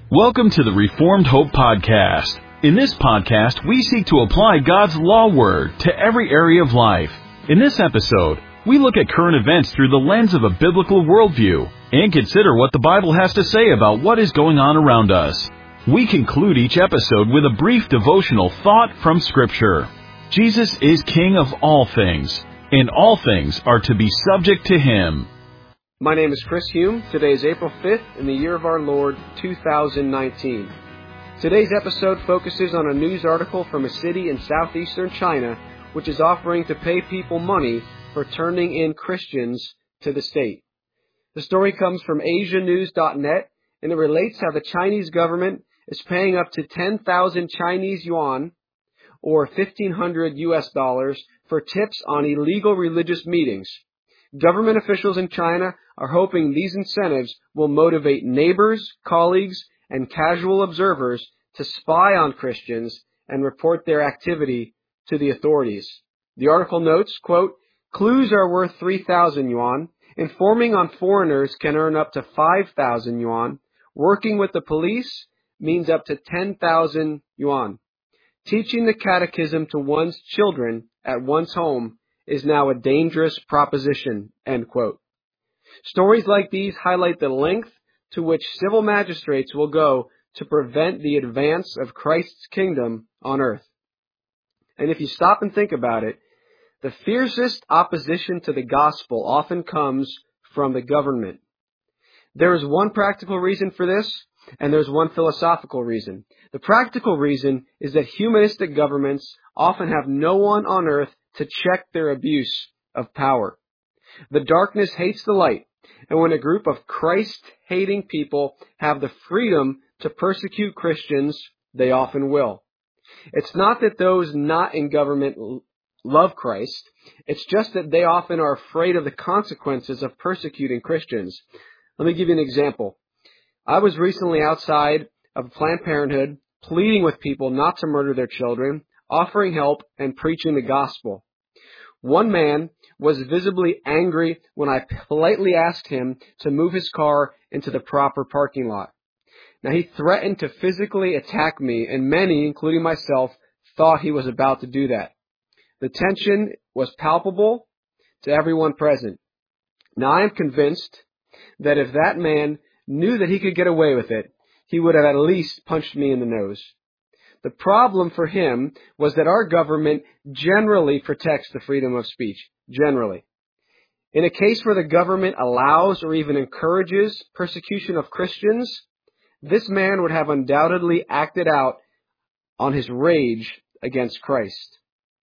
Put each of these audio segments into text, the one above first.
Welcome to the Reformed Hope Podcast. In this podcast, we seek to apply God's law word to every area of life. In this episode, we look at current events through the lens of a biblical worldview and consider what the Bible has to say about what is going on around us. We conclude each episode with a brief devotional thought from Scripture. Jesus is King of all things, and all things are to be subject to Him. My name is Chris Hume. Today is April 5th in the year of our Lord, 2019. Today's episode focuses on a news article from a city in southeastern China which is offering to pay people money for turning in Christians to the state. The story comes from asianews.net, and it relates how the Chinese government is paying up to 10,000 Chinese yuan, or $1,500 for tips on illegal religious meetings. Government officials in China are hoping these incentives will motivate neighbors, colleagues, and casual observers to spy on Christians and report their activity to the authorities. The article notes, quote, "Clues are worth 3,000 yuan. Informing on foreigners can earn up to 5,000 yuan. Working with the police means up to 10,000 yuan. Teaching the catechism to one's children at one's home is now a dangerous proposition," end quote. Stories like these highlight the length to which civil magistrates will go to prevent the advance of Christ's kingdom on earth. And if you stop and think about it, the fiercest opposition to the gospel often comes from the government. There is one practical reason for this, and there's one philosophical reason. The practical reason is that humanistic governments often have no one on earth to check their abuse of power. The darkness hates the light, and when a group of Christ-hating people have the freedom to persecute Christians, they often will. It's not that those not in government love Christ, it's just that they often are afraid of the consequences of persecuting Christians. Let me give you an example. I was recently outside of Planned Parenthood pleading with people not to murder their children, offering help, and preaching the gospel. One man was visibly angry when I politely asked him to move his car into the proper parking lot. Now, he threatened to physically attack me, and many, including myself, thought he was about to do that. The tension was palpable to everyone present. Now, I am convinced that if that man knew that he could get away with it, he would have at least punched me in the nose. The problem for him was that our government generally protects the freedom of speech. Generally. In a case where the government allows or even encourages persecution of Christians, this man would have undoubtedly acted out on his rage against Christ.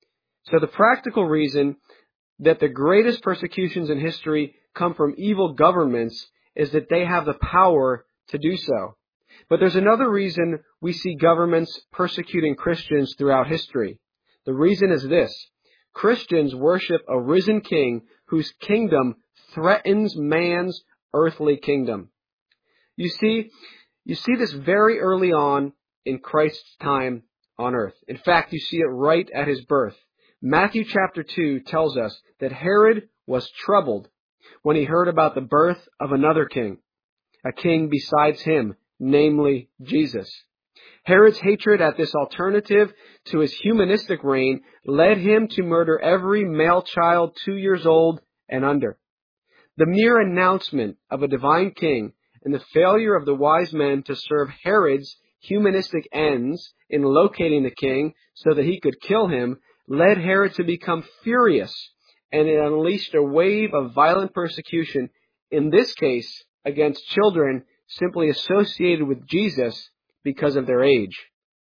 So the practical reason that the greatest persecutions in history come from evil governments is that they have the power to do so. But there's another reason we see governments persecuting Christians throughout history. The reason is this: Christians worship a risen king whose kingdom threatens man's earthly kingdom. You see this very early on in Christ's time on earth. In fact, you see it right at his birth. Matthew chapter 2 tells us that Herod was troubled when he heard about the birth of another king, a king besides him, namely Jesus. Herod's hatred at this alternative to his humanistic reign led him to murder every male child 2 years old and under. The mere announcement of a divine king and the failure of the wise men to serve Herod's humanistic ends in locating the king so that he could kill him led Herod to become furious, and it unleashed a wave of violent persecution, in this case against children simply associated with Jesus because of their age.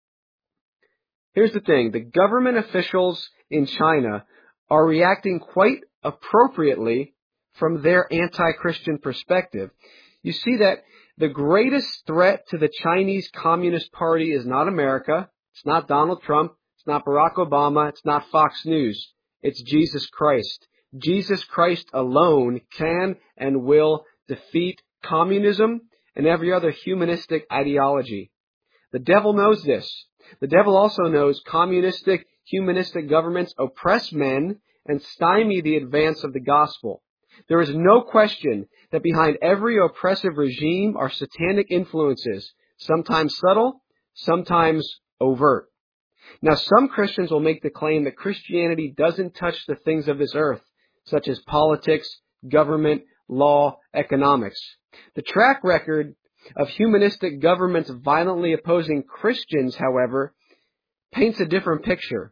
Here's the thing. The government officials in China are reacting quite appropriately from their anti-Christian perspective. You see that the greatest threat to the Chinese Communist Party is not America, it's not Donald Trump, it's not Barack Obama, it's not Fox News. It's Jesus Christ. Jesus Christ alone can and will defeat communism and every other humanistic ideology. The devil knows this. The devil also knows communistic, humanistic governments oppress men and stymie the advance of the gospel. There is no question that behind every oppressive regime are satanic influences, sometimes subtle, sometimes overt. Now, some Christians will make the claim that Christianity doesn't touch the things of this earth, such as politics, government, law, economics. The track record of humanistic governments violently opposing Christians, however, paints a different picture.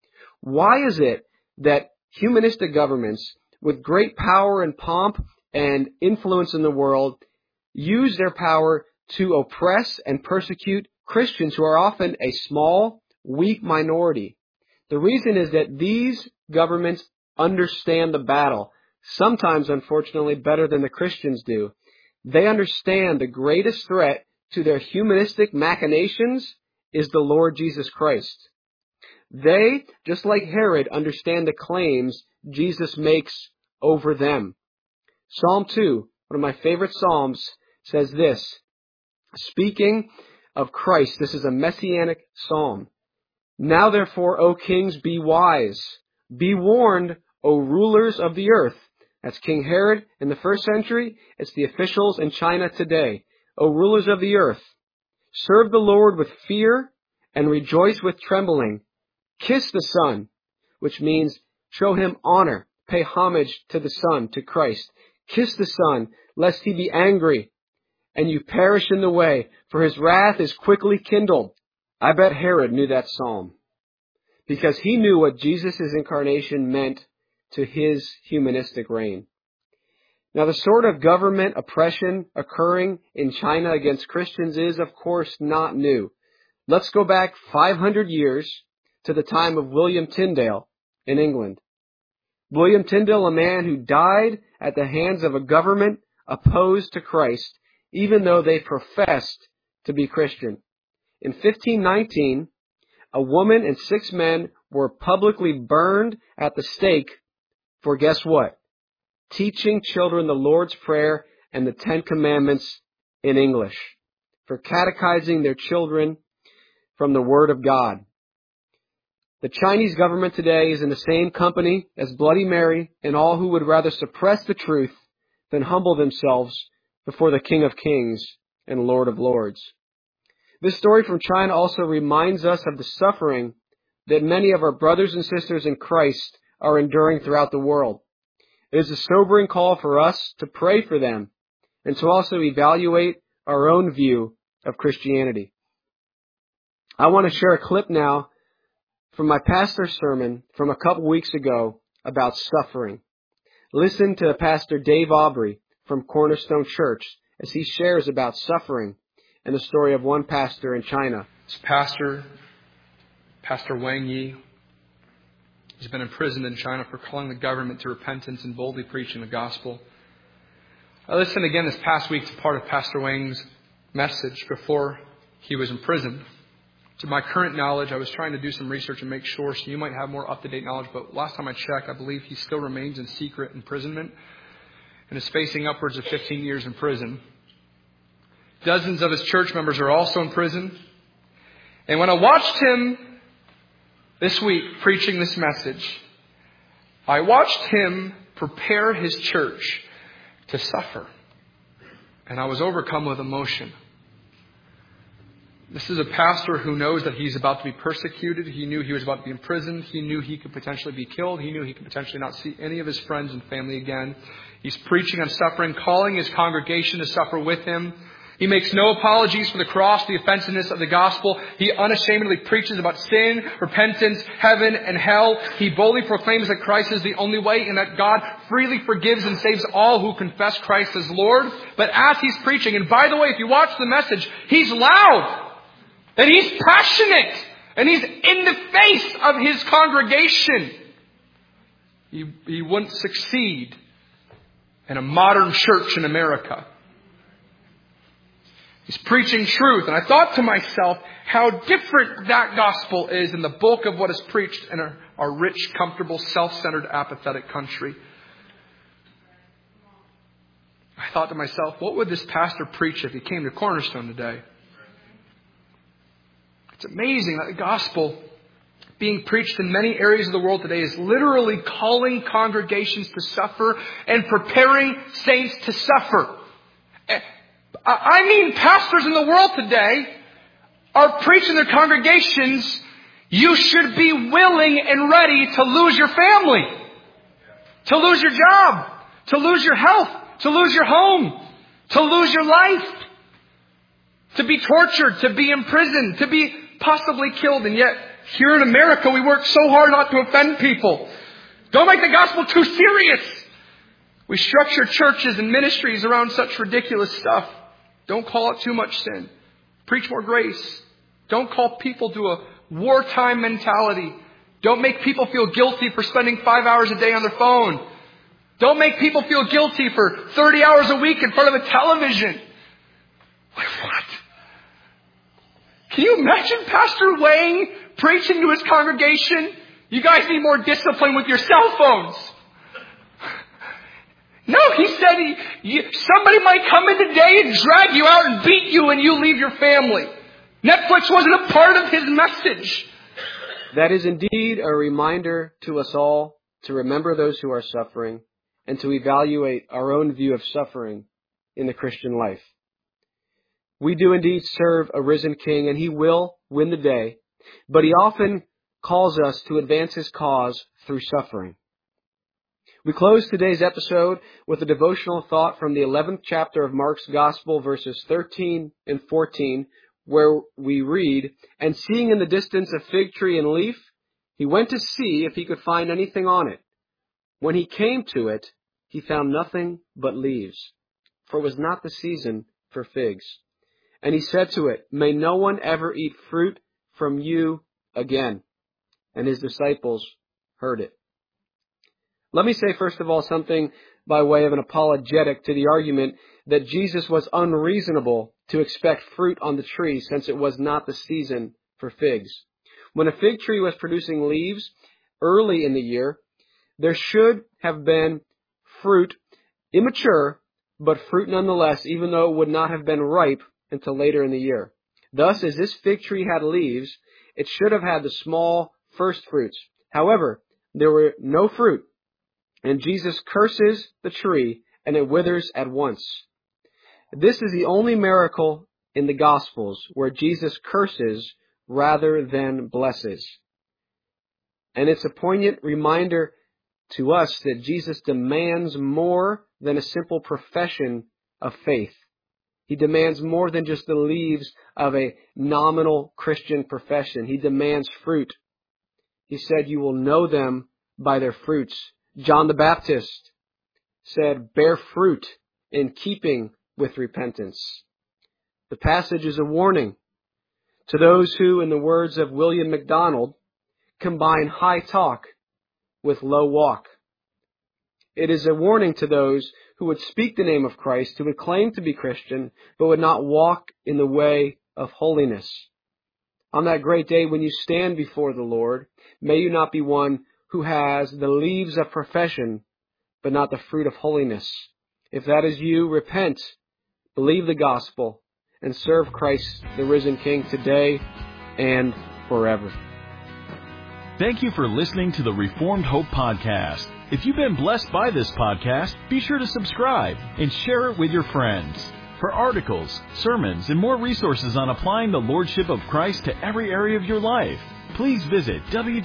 Why is it that humanistic governments with great power and pomp and influence in the world use their power to oppress and persecute Christians who are often a small, weak minority? The reason is that these governments understand the battle, sometimes, unfortunately, better than the Christians do. They understand the greatest threat to their humanistic machinations is the Lord Jesus Christ. They, just like Herod, understand the claims Jesus makes over them. Psalm 2, one of my favorite psalms, says this. Speaking of Christ, this is a messianic psalm. Now therefore, O kings, be wise. Be warned, O rulers of the earth. That's King Herod in the first century. It's the officials in China today. O rulers of the earth, serve the Lord with fear and rejoice with trembling. Kiss the Son, which means show him honor. Pay homage to the Son, to Christ. Kiss the Son, lest he be angry and you perish in the way, for his wrath is quickly kindled. I bet Herod knew that psalm because he knew what Jesus' incarnation meant to his humanistic reign. Now, the sort of government oppression occurring in China against Christians is, of course, not new. Let's go back 500 years to the time of William Tyndale in England. William Tyndale, a man who died at the hands of a government opposed to Christ, even though they professed to be Christian. In 1519, a woman and 6 men were publicly burned at the stake for, guess what? Teaching children the Lord's Prayer and the 10 Commandments in English, for catechizing their children from the Word of God. The Chinese government today is in the same company as Bloody Mary and all who would rather suppress the truth than humble themselves before the King of Kings and Lord of Lords. This story from China also reminds us of the suffering that many of our brothers and sisters in Christ are enduring throughout the world. It is a sobering call for us to pray for them and to also evaluate our own view of Christianity. I want to share a clip now from my pastor's sermon from a couple weeks ago about suffering. Listen to Pastor Dave Aubrey from Cornerstone Church as he shares about suffering and the story of one pastor in China. This Pastor Wang Yi, he's been imprisoned in China for calling the government to repentance and boldly preaching the gospel. I listened again this past week to part of Pastor Wang's message before he was imprisoned. To my current knowledge, I was trying to do some research and make sure, so you might have more up-to-date knowledge, but last time I checked, I believe he still remains in secret imprisonment and is facing upwards of 15 years in prison. Dozens of his church members are also in prison. And when I watched him this week preaching this message, I watched him prepare his church to suffer. And I was overcome with emotion. This is a pastor who knows that he's about to be persecuted. He knew he was about to be imprisoned. He knew he could potentially be killed. He knew he could potentially not see any of his friends and family again. He's preaching on suffering, calling his congregation to suffer with him. He makes no apologies for the cross, the offensiveness of the gospel. He unashamedly preaches about sin, repentance, heaven, and hell. He boldly proclaims that Christ is the only way and that God freely forgives and saves all who confess Christ as Lord. But as he's preaching, and by the way, if you watch the message, he's loud. And he's passionate. And he's in the face of his congregation. He wouldn't succeed in a modern church in America. He's preaching truth. And I thought to myself how different that gospel is in the bulk of what is preached in our rich, comfortable, self-centered, apathetic country. I thought to myself, what would this pastor preach if he came to Cornerstone today? It's amazing that the gospel being preached in many areas of the world today is literally calling congregations to suffer and preparing saints to suffer. I mean, pastors in the world today are preaching their congregations, you should be willing and ready to lose your family, to lose your job, to lose your health, to lose your home, to lose your life, to be tortured, to be imprisoned, to be possibly killed. And yet, here in America, we work so hard not to offend people. Don't make the gospel too serious. We structure churches and ministries around such ridiculous stuff. Don't call it too much sin. Preach more grace. Don't call people to a wartime mentality. Don't make people feel guilty for spending 5 hours a day on their phone. Don't make people feel guilty for 30 hours a week in front of a television. Like what? Can you imagine Pastor Wang preaching to his congregation? You guys need more discipline with your cell phones. No, he said somebody might come in today and drag you out and beat you and you leave your family. Netflix wasn't a part of his message. That is indeed a reminder to us all to remember those who are suffering and to evaluate our own view of suffering in the Christian life. We do indeed serve a risen King, and He will win the day, but He often calls us to advance His cause through suffering. We close today's episode with a devotional thought from the 11th chapter of Mark's Gospel, verses 13 and 14, where we read, "And seeing in the distance a fig tree and leaf, He went to see if He could find anything on it. When He came to it, He found nothing but leaves, for it was not the season for figs. And He said to it, 'May no one ever eat fruit from you again.' And His disciples heard it." Let me say, first of all, something by way of an apologetic to the argument that Jesus was unreasonable to expect fruit on the tree since it was not the season for figs. When a fig tree was producing leaves early in the year, there should have been fruit, immature, but fruit nonetheless, even though it would not have been ripe until later in the year. Thus, as this fig tree had leaves, it should have had the small first fruits. However, there were no fruit, and Jesus curses the tree, and it withers at once. This is the only miracle in the Gospels where Jesus curses rather than blesses. And it's a poignant reminder to us that Jesus demands more than a simple profession of faith. He demands more than just the leaves of a nominal Christian profession. He demands fruit. He said, "You will know them by their fruits." John the Baptist said, "Bear fruit in keeping with repentance." The passage is a warning to those who, in the words of William MacDonald, combine high talk with low walk. It is a warning to those who would speak the name of Christ, who would claim to be Christian, but would not walk in the way of holiness. On that great day when you stand before the Lord, may you not be one who has the leaves of profession, but not the fruit of holiness. If that is you, repent, believe the gospel, and serve Christ, the risen King, today and forever. Thank you for listening to the Reformed Hope Podcast. If you've been blessed by this podcast, be sure to subscribe and share it with your friends. For articles, sermons, and more resources on applying the Lordship of Christ to every area of your life, please visit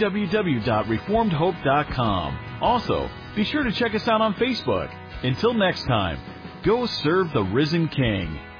www.reformedhope.com. Also, be sure to check us out on Facebook. Until next time, go serve the risen King.